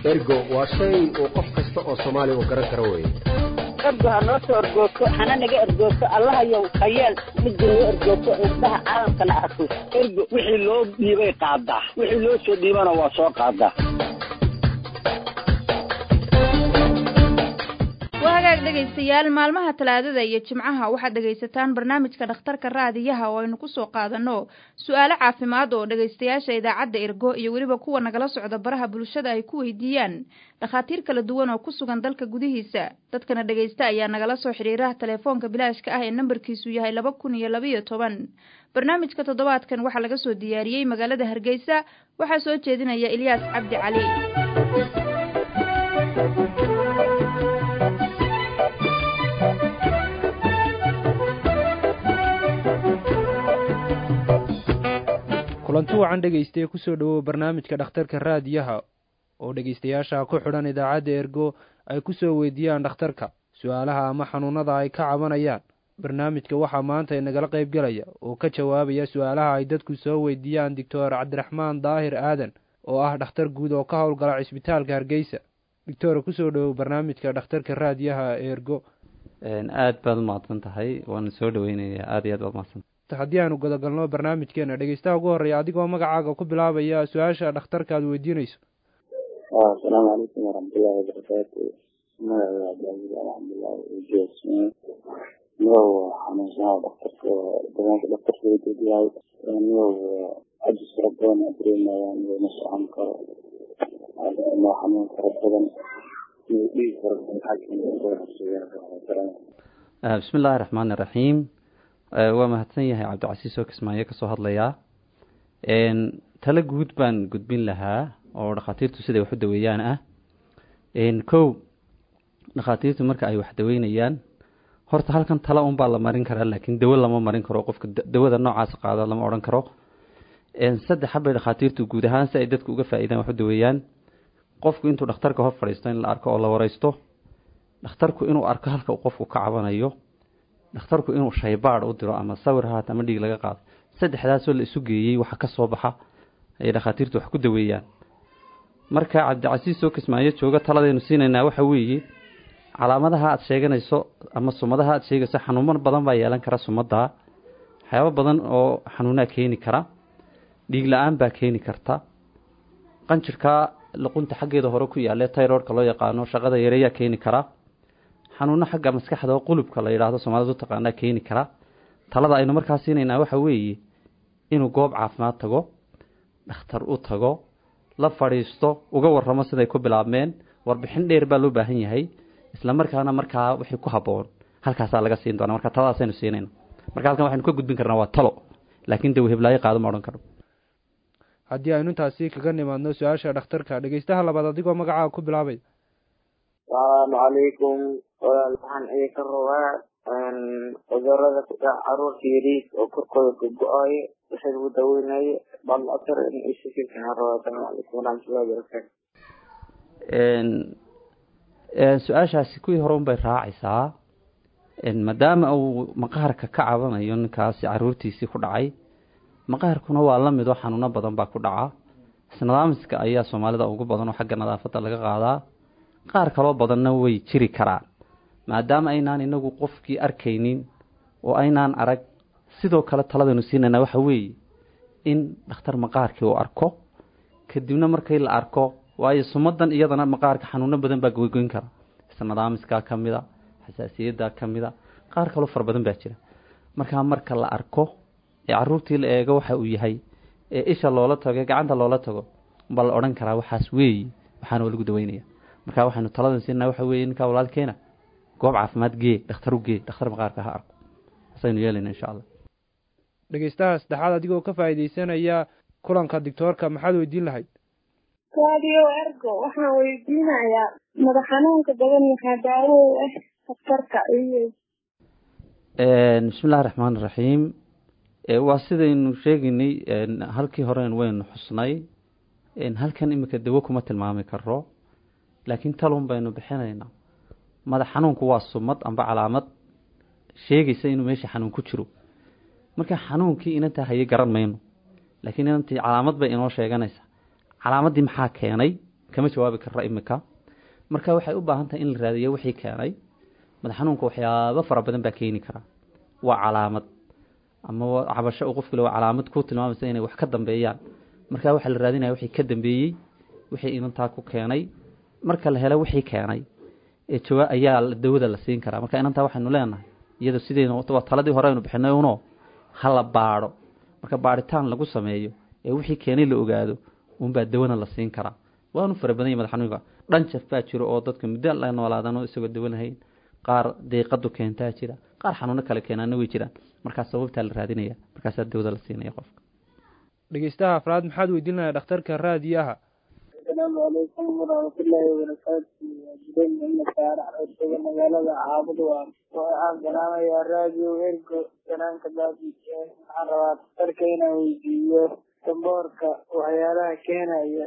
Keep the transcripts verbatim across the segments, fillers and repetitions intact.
ergo waa shay uu qof kasta oo Soomaali u garan karo weeye ergo hano soo ergoto hana naga ergoto Allah yow khayal mid loo ergoto indhaha caalamkana arko ergo wixii loo dhiibay qaada wixii loo soo dhiibana waa soo qaada wahagaag dhageystayaal maalmaha talaadada iyo jimcaha waxaad dhageysataan barnaamijka dhakhtarka raadiyaha oo aynu ku soo qaadano su'aalo caafimaad oo dhageystayaasha idaacadda Ergo iyo waliba kuwa nagala socda baraha bulshada ay ku weydiiyaan dhakhaatiir kala duwan oo ku sugan dalka gudihiisa dadkana dhageysta ayaa nagala soo xiriira telefoonka bilaashka ah ee nambarkiisu yahay laba kun iyo laba iyo toban barnaamijka toddobaadkan waxa laga soo diyaariyay magaalada Hargeysa waxa soo jeedinaya Ilyas Cabdi Cali kulanti wacan dhageystay ku soo dhawow barnaamijka dhakhtarka raadiyaha oo dhageystayaasha ku xidhan idaacadda Ergo ay ku soo weydiiyaan dhakhtarka su'aalaha ama xanuunada ay ka cabanayaan barnaamijka waxaa maanta inagala qayb galaya oo ka jawaabaya su'aalaha ay dadku soo weydiiyaan Doctor Cabdiraxmaan Daahir Aadan oo ah dhakhtar guud oo ka howlgala cisbitaalka Hargeysa Doctor ku soo dhawow barnaamijka dhakhtarka raadiyaha Ergo een aad baad u mahadsan tahay waan soo dhaweynayaa aad iyo aad baad mahadsan haddii aanu gadagalno barnaamijkeena dhegeystaha ugu horeeya adigoo magacaaga ku bilaabaya su-aasha dhakhtarka aad weydiinayso assalaamu calaykum waraxmatullaahi wabarakaatu magacayga cabdilaahi ujeesmi noo xanuunsanaa dhakhtarka deegaanka dhakhtarka weydiiyay noo cajis fara badan oo dareemayaan inuu ma socon karo noo xanuun fara badan inuu dhiig fara badan xagga bismillaahi raxmaani raxiim waa mahadsan yahay cabdicasiis oo kismaayo ka soo hadlayaa een tala guud baan gudbin lahaa oo dhakhaatiirtu siday wax u daweeyaan ah een kow dhakhaatiirtu marka ay wax daweynayaan horta halkan tala un baa la marin karaa laakiin dawo lama marin karo qofka dawada noocaas qaada lama odhan karo een saddex xabay dhakhaatiirtu guud ahaan si ay dadku uga faa'iidaan wax u daweeyaan qofku intuu dhakhtarka hor fadhiisto in la arko oo la wareysto dhakhtarku inuu arko halka uu qofku ka cabanayo dhakhtarku inuu shaybaad u diro ama sawir haat ama dhiig laga qaado saddexdaas oo la isu geeyay waxa ka soo baxa ay dhakhaatiirtu wax ku daweeyaan marka cabdicasiis oo kismaayo jooga taladeenu siinayna waxa weeye calaamadaha aad sheeganayso ama sumadaha aad sheegayso xanuuno badan baa yeelan kara sumada waxyaabo badan oo xanuuna keeni kara dhiig la'aan baa keeni karta qanjirka luqunta xaggeeda hore ku yaala thyroidka loo yaqaano shaqada yareeya keeni kara xanuuna xagga maskaxda oo qulubka la yiraahdo Soomaalidu taqaana keeni kara talada aynu markaas siinayna waxa weeye inuu goob caafimaad tago dhakhtar u tago la fadhiisto uga warramo siday ku bilaabmeen warbixin dheer baa loo baahan yahay isla markaana markaa wixii ku haboon halkaas laga siin doona marka taladaas aynu siinayna marka halkan waxaynu ka gudbin karnaa waa talo laakiin dawo hiblaayo qaado ma oran karo haddii aynu intaasi kaga nimaadno su-aasha dhakhtarka dhegeystaha labaad adigoo magacaaga ku bilaabay assalaamu calaykum waxaan idinka rabaa cudurada ku dhaca caruurta yariis oo korkooda ka go-ayo waxay lagu daweynayo bal asar in ishiikan rabaa assalaamu calaykum waraxmatullaahi wabarakaatu su-aashaasi kuwii hore unbay raacaysaa maadaama uu maqaarka ka cabanayo ninkaasi caruurtiisii ku dhacay maqaarkuna waa la mid oo xanuuno badan baa ku dhaca isnidaamiska ayaa Soomaalida ugu badan oo xagga nadaafadda laga qaadaa qaar kaloo badanna way jiri karaan maadaama aynaan inagu qofkii arkaynin oo aynaan arag sidoo kale taladanu siinayna waxa weeye in dhakhtar maqaarkii uu arko kadibna markay la arko waayo sumadan iyadana maqaarka xanuuno badan baa goyn kara isnidaamiska kamida xasaasiyada kamida qaar kaloo far badan baa jira marka marka la arko ee caruurtii la eego waxa uu yahay ee isha loola tago gacanta loola tago bal oran kara waxaas weey waxaan lagu daweynaya marka waxaanu taladan siinaa waxa weey in ka walaalkeena goob caafimaad gee dhakhtar u gee dhakhtar maqaarka ha arko saynu yeelina insha Allah dhageystaha saddexaad adigoo ka faa'iideysanaya kulanka doctorka maxaad weydiin lahayd radio Ergo waxaan weydiinayaa madax xanuunka badan maxaa daawo ah dhakhtarka iyo een bismillaahir rahmaanir rahiim ee waa sidaynu sheegnay halkii hore waynu xusnay in halkan imika dawo kuma tilmaami karo laakiin talon baynu bixinaynaa madax xanuunku waa sumad amba calaamad sheegaysa inuu meesha xanuun ku jiro marka xanuunkii inta hayay garan mayno laakiin intii calaamad bay inoo sheeganaysa calaamadii maxaa keenay kama jawaabi karra imika marka waxay u baahan tahay in la raadiyo wixii keenay madax xanuunka waxyaabo fara badan baa keeni kara waa calaamad ama cabasho uu qofku leeyahay calaamad ku tilmaamaysa inay wax ka dambeeyaan marka waxa la raadinayaa wixii ka dambeeyay wixii inantaa ku keenay marka la helo wixii keenay ee jawaab ayaa dawada la siin karaa marka inantaa waxaanu leenahay iyada sideena waa taladii hore aynu bixinay uno hala baadho marka baaritaan lagu sameeyo ee wixii keenay la ogaado uun baa dawana la siin karaa waanu fara badan yahay madax xanuunka dhan jaf baa jiro oo dadka muddo la noolaadaan isagoo dawanahayn qaar deeqadu keentaa jira qaar xanuuno kale keenaana way jiraan marka sababta la raadinaya markaas dawada la siinaya qofka dhageystaha afraad maxaad weydiinaysaa dhakhtarka raadiyaha السلام عليكم ورحمة الله وبركاته جدًا من الشارع أرسل مجال عابد وأنا جناب يا راجو إرجو جنان كذابي عروات تركينا ويجيه تنبورك وحيالها كينا هي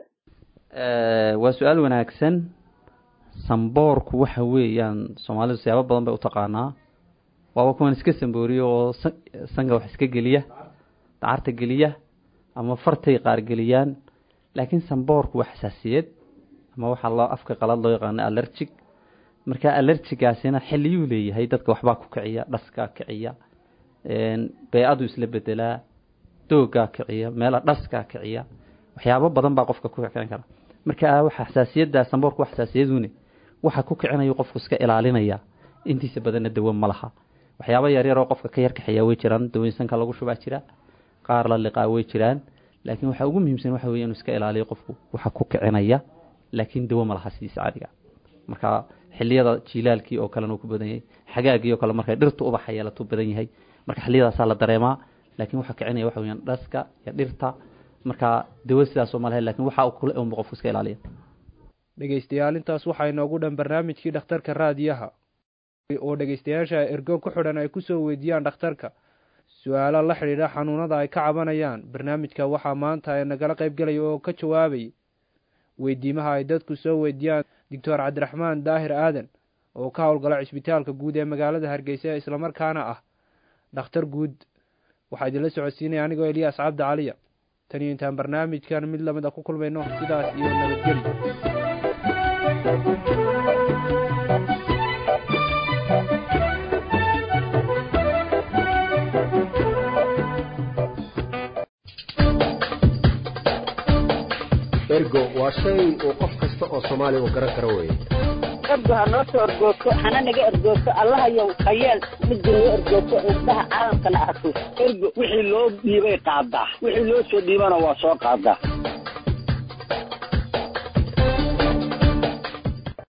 وسؤال وناكسن سنبورك وحوي يعني سومالي سيابا بدن بي utaqaanaa waa kuwan iska sanbooriyo oo sanka wax iska geliya taarta geliya ama fartay qaar geliyaan laakiin sanboorku waa xasaasiyad ama waxa loo afka qalad loo yaqaan allergic marka allergigaasina xilliyu leeyahay dadka waxba ku kiciya dhaska kiciya een bay'adu isla bedelaa dooga kiciya meel dhaska kiciya waxyaabo badan baa qofka ku kicin kara marka waxa xasaasiyada sanboorku waa xasaasiyadune waxa ku kicinayo qofku iska ilaalinaya intiisa badan dawo ma laha waxyaabo yar yar oo qofka ka yar kaxiya way jiraan dawooyinka lagu shubaa jira qaar la liqaa way jiraan laakiin waxa ugu muhiimsan waxa weeye inuu iska ilaaliyo qofku waxa ku kicinaya laakiin dawo ma laha sidii caadiga marka xilliyada jilaalkii oo kale uu ku badan yahay xagaagii oo kale marka dhirtu ubax yeelato badan yahay marka xilliyadaas la dareemaa laakiin waxa kicinaya waxa weeyaan dhaska iyo dhirta marka dawo sidaas oo ma laha laakiin waxa uu kule uu qofku iska ilaaliyo dhageystayaal intaas waxa inoogu dhan barnaamijkii dhakhtarka raadiyaha oo dhageystayaasha ergo ku xidhan ay ku soo weydiiyaan dhakhtarka su'aalo la xiriira xanuunada ay ka cabanayaan barnaamijka waxaa maanta ay nagala qayb galay oo ka jawaabay weydiimaha ay dadku soo weydiiyaan doctor Cabdiraxmaan Daahir Aadan oo ka howlgala cisbitaalka guud ee magaalada Hargeysa isla markaana ah dhakhtar guud waxa idin la socodsiinay anigoo Elias Cabdi Cali tani intaan barnaamijkan mid lamid ah ku kulmayno sidaas iyo nabadgelyo ergo waa shay uu qof kasta oo Soomaali u garan karo weeye ergo ha noo soo ergooto hana naga ergooto allaha yow hayeel mid noo ergooto indhaha caalamkana arko ergo wixii loo dhiibay qaadaa wixii loo soo dhiibana waa soo qaadaa